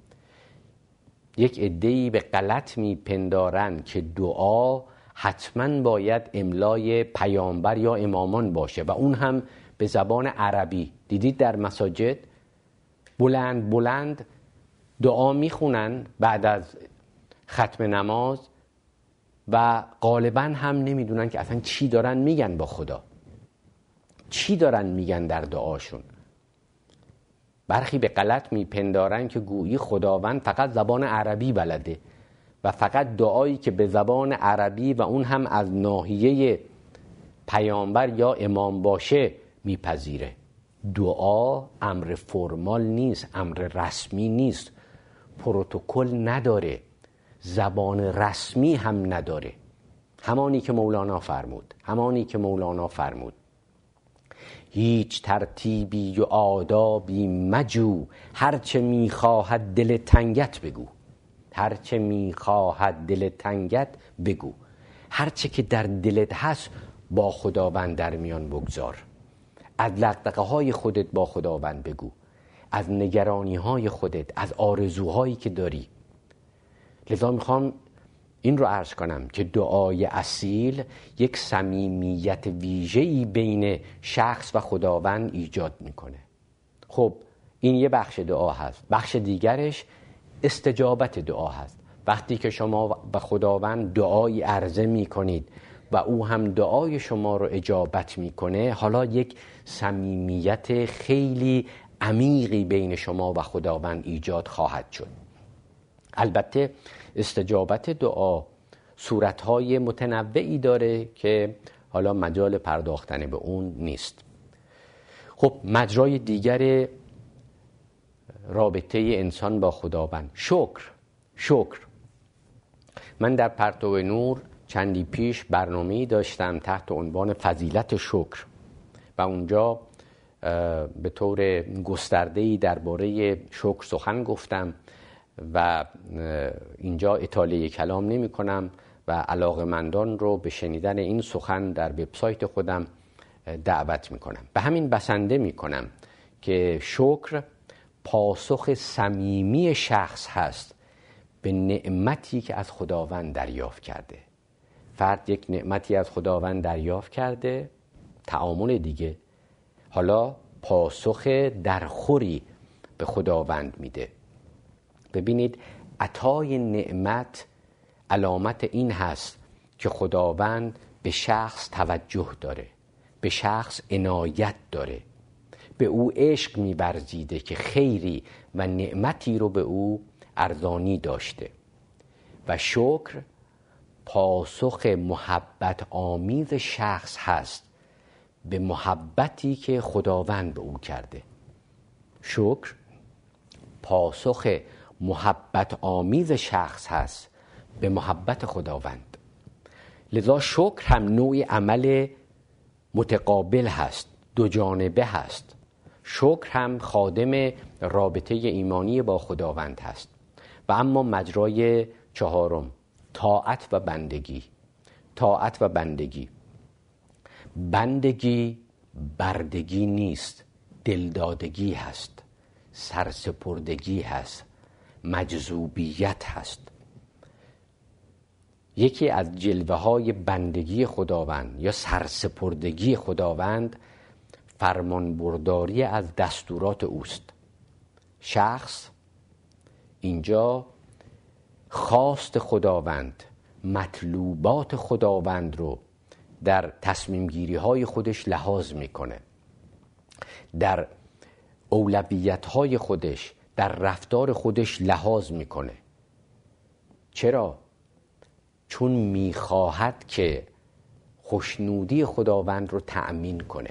یک عده‌ای به غلط میپندارن که دعا حتما باید املای پیامبر یا امامان باشه و اون هم به زبان عربی. دیدید در مساجد بلند بلند دعا میخونن بعد از ختم نماز و غالبا هم نمیدونن که اصلا چی دارن میگن با خدا، چی دارن میگن در دعاشون. برخی به غلط میپندارن که گویی خداوند فقط زبان عربی بلده و فقط دعایی که به زبان عربی و اون هم از ناحیه پیامبر یا امام باشه میپذیره. دعا امر فرمال نیست، امر رسمی نیست، پروتکل نداره، زبان رسمی هم نداره. همانی که مولانا فرمود همانی که مولانا فرمود هیچ ترتیبی و آدابی مجو، هرچه میخواهد دل تنگت بگو. هرچه میخواهد دل تنگت بگو. هرچه که در دلت هست با خداوند در میان بگذار. از دغدغه های خودت با خداوند بگو، از نگرانی های خودت، از آرزوهایی که داری. لذا میخوام این رو عرض کنم که دعای اصیل یک صمیمیت ویژه‌ای بین شخص و خداوند ایجاد میکنه. خب این یه بخش دعا هست. بخش دیگرش استجابت دعا هست. وقتی که شما به خداوند دعایی عرضه میکنید و او هم دعای شما رو اجابت میکنه، حالا یک صمیمیت خیلی عمیقی بین شما و خداوند ایجاد خواهد شد. البته استجابت دعا صورتهای متنوعی داره که حالا مجال پرداختن به اون نیست. خب مجرای دیگر رابطه انسان با خداوند، شکر. شکر من در پرتو نور چندی پیش برنامه‌ای داشتم تحت عنوان فضیلت شکر و اونجا به طور گسترده‌ای درباره شکر سخن گفتم و اینجا اطاله کلام نمی کنم و علاقه‌مندان رو به شنیدن این سخن در وبسایت خودم دعوت می کنم. به همین بسنده می کنم که شکر پاسخ صمیمی شخص هست به نعمتی که از خداوند دریافت کرده. فرد یک نعمتی از خداوند دریافت کرده، تعامل دیگه، حالا پاسخ درخوری به خداوند میده. ببینید عطای نعمت علامت این هست که خداوند به شخص توجه داره، به شخص عنایت داره، به او عشق می‌ورزیده که خیری و نعمتی رو به او ارزانی داشته. و شکر پاسخ محبت آمیز شخص هست به محبتی که خداوند به او کرده. شکر پاسخ محبت آمیز شخص هست به محبت خداوند. لذا شکر هم نوعی عمل متقابل هست، دو جانبه هست. شکر هم خادم رابطه ایمانی با خداوند هست. و اما مجرای چهارم، طاعت و بندگی. طاعت و بندگی بندگی بردگی نیست، دلدادگی هست، سرسپردگی هست، مجذوبیت هست. یکی از جلوه های بندگی خداوند یا سرسپردگی خداوند فرمانبرداری از دستورات اوست. شخص اینجا خواست خداوند، مطلوبات خداوند رو در تصمیم گیری های خودش لحاظ میکنه، در اولویت های خودش، در رفتار خودش لحاظ میکنه. چرا؟ چون میخواهد که خوشنودی خداوند رو تأمین کنه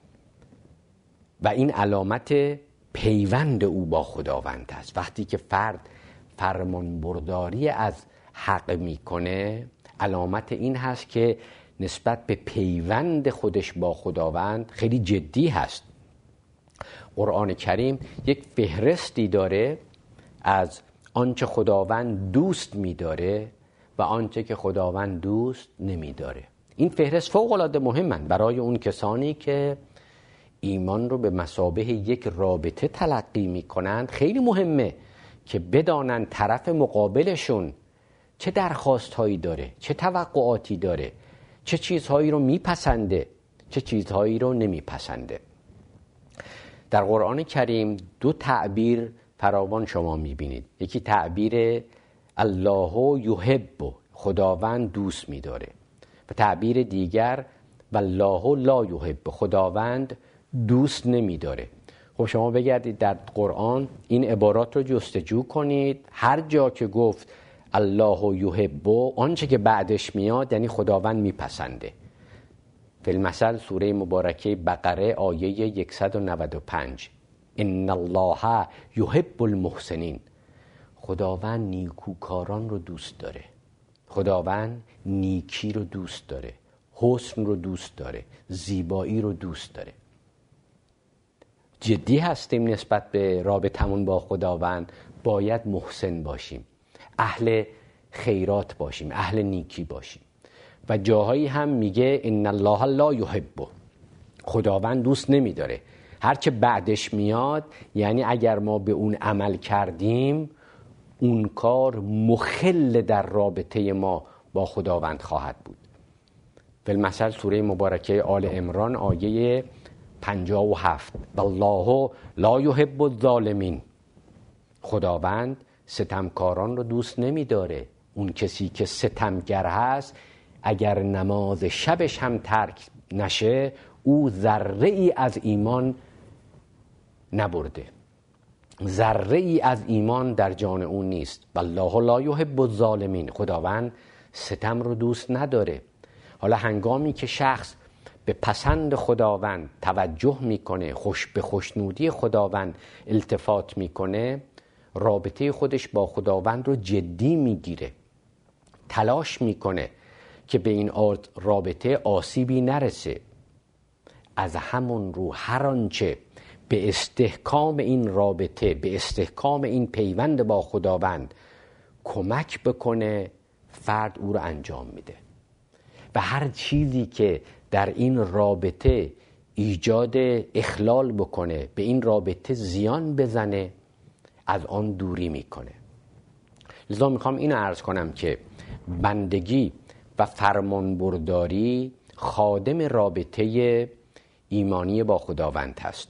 و این علامت پیوند او با خداوند است. وقتی که فرد فرمان برداری از حق میکنه، علامت این هست که نسبت به پیوند خودش با خداوند خیلی جدی هست. قرآن کریم یک فهرستی داره از آنچه خداوند دوست می‌داره و آنچه که خداوند دوست نمی‌داره. این فهرست فوق‌العاده مهمه برای اون کسانی که ایمان رو به مثابه یک رابطه تلقی می‌کنند. خیلی مهمه که بدانن طرف مقابلشون چه درخواست‌هایی داره، چه توقعاتی داره، چه چیزهایی رو میپسنده، چه چیزهایی رو نمیپسنده. در قرآن کریم دو تعبیر فراوان شما میبینید. یکی تعبیر الله یحب، خداوند دوست میداره، و تعبیر دیگر والله لا یحب، خداوند دوست نمیداره. خب شما بگردید در قرآن این عبارات رو جستجو کنید، هر جا که گفت الله یحب، آنچه که بعدش میاد یعنی خداوند میپسنده. فی المثل سوره مبارکه بقره آیه صد و نود و پنج، ان الله یحب المحسنین، خداوند نیکوکاران رو دوست داره، خداوند نیکی رو دوست داره، حسن رو دوست داره، زیبایی رو دوست داره. جدی هستیم نسبت به رابطمون با خداوند، باید محسن باشیم، اهل خیرات باشیم، اهل نیکی باشیم. و جاهایی هم میگه ان الله لا یحب، خداوند دوست نمیداره. هرچه بعدش میاد یعنی اگر ما به اون عمل کردیم اون کار مخل در رابطه ما با خداوند خواهد بود. فی‌المثل سوره مبارکه آل عمران آیه پنجاه و هفت والله لا یحب الظالمین، خداوند ستمکاران رو دوست نمیداره. اون کسی که ستمگر هست اگر نماز شبش هم ترک نشه او ذره ای از ایمان نبرده، ذره ای از ایمان در جان اون نیست. والله لا یحب الظالمین، خداوند ستم رو دوست نداره. حالا هنگامی که شخص به پسند خداوند توجه میکنه، خوش به خوشنودی خداوند التفات میکنه، رابطه خودش با خداوند رو جدی میگیره، تلاش میکنه که به این رابطه آسیبی نرسه. از همون رو هر آنچه به استحکام این رابطه، به استحکام این پیوند با خداوند کمک بکنه، فرد او رو انجام میده. و هر چیزی که در این رابطه ایجاد اخلال بکنه، به این رابطه زیان بزنه، از آن دوری میکنه. لذا میخوام اینو عرض کنم که بندگی و فرمانبرداری خادم رابطه ایمانی با خداوند هست.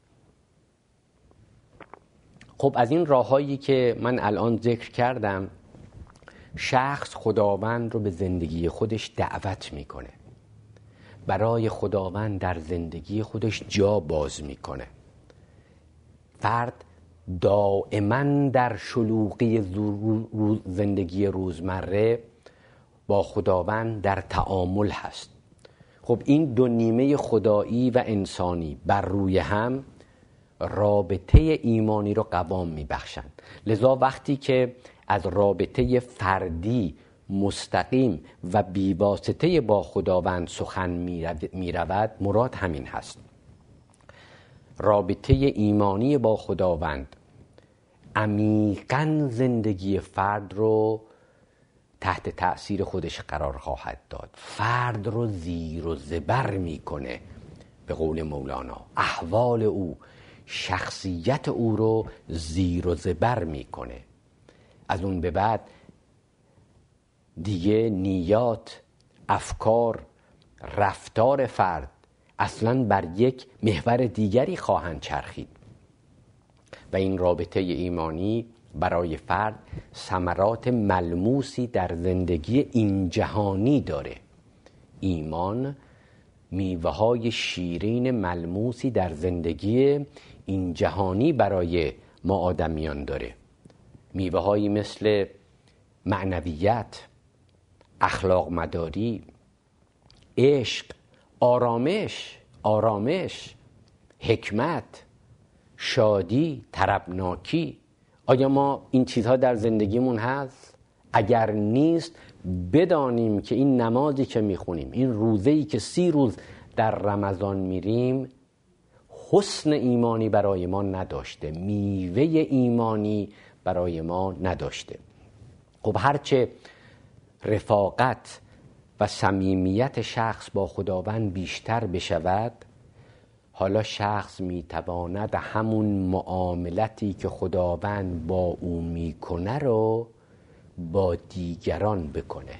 خب از این راههایی که من الان ذکر کردم، شخص خداوند رو به زندگی خودش دعوت میکنه، برای خداوند در زندگی خودش جا باز میکنه. فرد دائما در شلوغی زندگی روزمره با خداوند در تعامل هست. خب این دو نیمه خدایی و انسانی بر روی هم رابطه ایمانی رو قوام میبخشند. لذا وقتی که از رابطه فردی مستقیم و بیواسطه با خداوند سخن میرود، مراد همین هست. رابطه ایمانی با خداوند عمیقاً زندگی فرد رو تحت تأثیر خودش قرار خواهد داد. فرد رو زیر و زبر میکنه، به قول مولانا احوال او، شخصیت او رو زیر و زبر میکنه. از اون به بعد دیگه نیات، افکار، رفتار فرد اصلاً بر یک محور دیگری خواهند چرخید و این رابطه ایمانی برای فرد ثمرات ملموسی در زندگی این جهانی داره. ایمان میوه‌های شیرین ملموسی در زندگی این جهانی برای ما آدمیان داره. میوه‌هایی مثل معنویت، اخلاق مداری، عشق، آرامش، آرامش، حکمت، شادی، طربناکی. آیا ما این چیزها در زندگیمون هست؟ اگر نیست بدانیم که این نمازی که میخونیم، این روزه‌ای که سی روز در رمضان میریم، حسن ایمانی برای ما نداشته، میوه ایمانی برای ما نداشته. خب هرچه رفاقت و صمیمیت شخص با خداوند بیشتر بشود، حالا شخص میتواند همون معاملتی که خداوند با او میکنه رو با دیگران بکنه.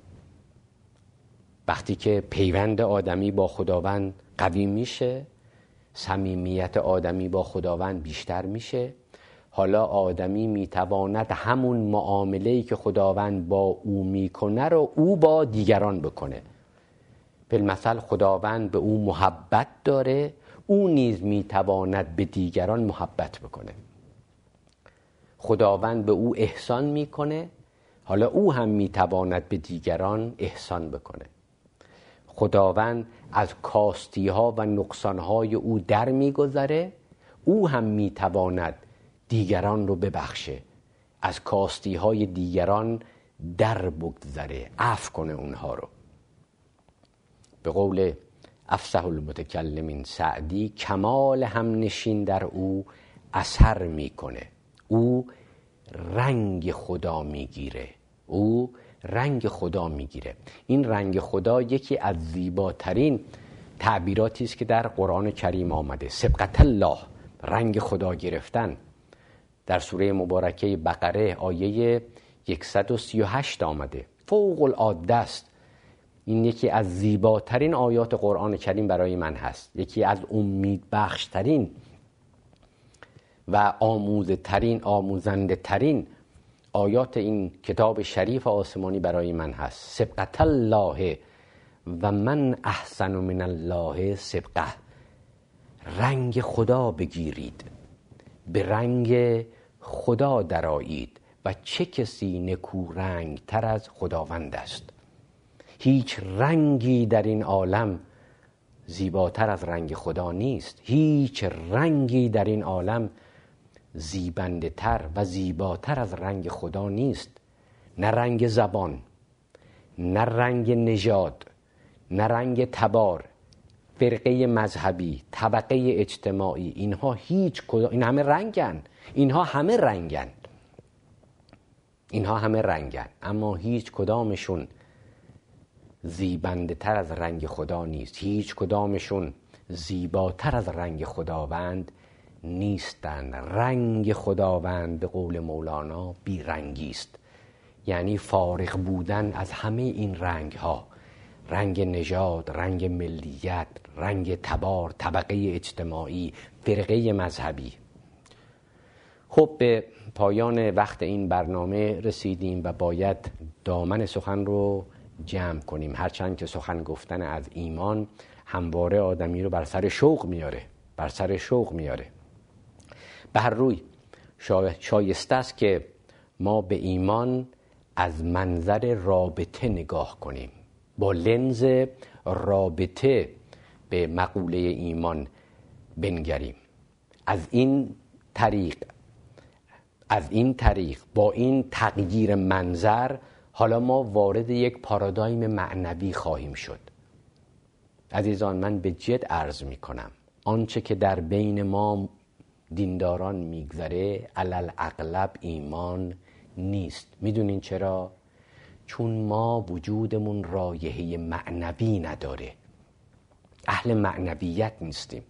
وقتی که پیوند آدمی با خداوند قوی میشه، صمیمیت آدمی با خداوند بیشتر میشه، حالا آدمی میتواند همون معامله‌ای که خداوند با او میکنه رو او با دیگران بکنه. فی‌المثل خداوند به او محبت داره، او نیز میتواند به دیگران محبت بکنه. خداوند به او احسان میکنه، حالا او هم میتواند به دیگران احسان بکنه. خداوند از کاستی ها و نقصان های او در میگذره، او هم میتواند دیگران رو ببخشه، از کاستی های دیگران در بگذره، عفو کنه اونها رو. به قول افصح المتکلمین سعدی، کمال همنشین در او اثر میکنه، او رنگ خدا میگیره، او رنگ خدا میگیره. این رنگ خدا یکی از زیباترین تعبیراتی است که در قرآن کریم آمده. سبقت الله، رنگ خدا گرفتن. در سوره مبارکه بقره آیه صد و سی و هشت آمده. فوق العاده است. این یکی از زیباترین آیات قرآن کریم برای من هست. یکی از امید بخشترین و آموزه ترین آموزنده ترین آیات این کتاب شریف آسمانی برای من هست. سبقت الله و من احسن من الله سبقه. رنگ خدا بگیرید، به رنگ خدا درآیید و چه کسی نکو رنگ تر از خداوند است. هیچ رنگی در این عالم زیباتر از رنگ خدا نیست. هیچ رنگی در این عالم زیبنده تر و زیباتر از رنگ خدا نیست. نه رنگ زبان، نه رنگ نژاد، نه رنگ تبار، فرقه مذهبی، طبقه اجتماعی، اینها هیچ کدام، این همه رنگن، اینها همه رنگن، اینها همه رنگن، اما هیچ کدامشون زیبنده تر از رنگ خدا نیست. هیچ کدامشون زیباتر از رنگ خداوند نیستن. رنگ خداوند به قول مولانا بی رنگی است، یعنی فارغ بودن از همه این رنگ ها، رنگ نژاد، رنگ ملیت، رنگ تبار، طبقه اجتماعی، فرقه مذهبی. خب به پایان وقت این برنامه رسیدیم و باید دامن سخن رو جمع کنیم. هرچند که سخن گفتن از ایمان همواره آدمی رو بر سر شوق میاره، بر سر شوق میاره. به هر روی شایسته است که ما به ایمان از منظر رابطه نگاه کنیم، با لنز رابطه به مقوله ایمان بنگریم. از این طریق از این طریق با این تغییر منظر حالا ما وارد یک پارادایم معنوی خواهیم شد. عزیزان، من به جد عرض می کنم آنچه که در بین ما دینداران میگذره علل اغلب ایمان نیست. میدونین چرا؟ چون ما وجودمون رایحه معنوی نداره، اهل معنویت نیستیم.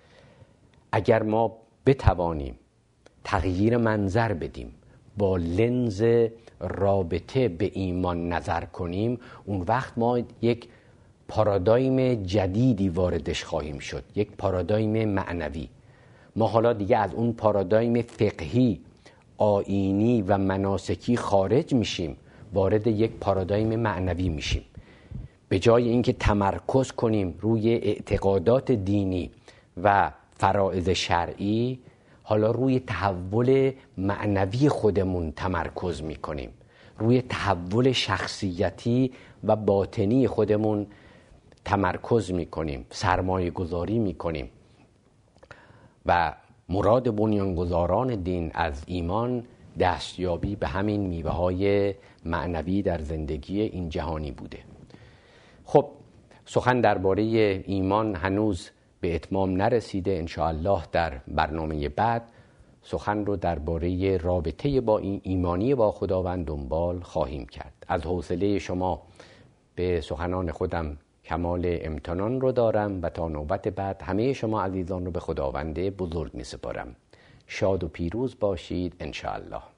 اگر ما بتوانیم تغییر منظر بدیم، با لنز رابطه به ایمان نظر کنیم، اون وقت ما یک پارادایم جدیدی واردش خواهیم شد، یک پارادایم معنوی. ما حالا دیگه از اون پارادایم فقهی، آیینی و مناسکی خارج میشیم، وارد یک پارادایم معنوی میشیم. به جای اینکه تمرکز کنیم روی اعتقادات دینی و فرائض شرعی، حالا روی تحول معنوی خودمون تمرکز میکنیم، روی تحول شخصیتی و باطنی خودمون تمرکز میکنیم، سرمایه گذاری میکنیم. و مراد بنیانگذاران دین از ایمان دستیابی به همین میوه های معنوی در زندگی این جهانی بوده. خب سخن درباره ایمان هنوز به اتمام نرسیده. انشاءالله در برنامه بعد سخن رو درباره رابطه با این ایمانی با خداوند دنبال خواهیم کرد. از حوصله شما به سخنان خودم کمال امتنان رو دارم و تا نوبت بعد همه شما عزیزان رو به خداوند بزرگ می سپارم. شاد و پیروز باشید انشاءالله.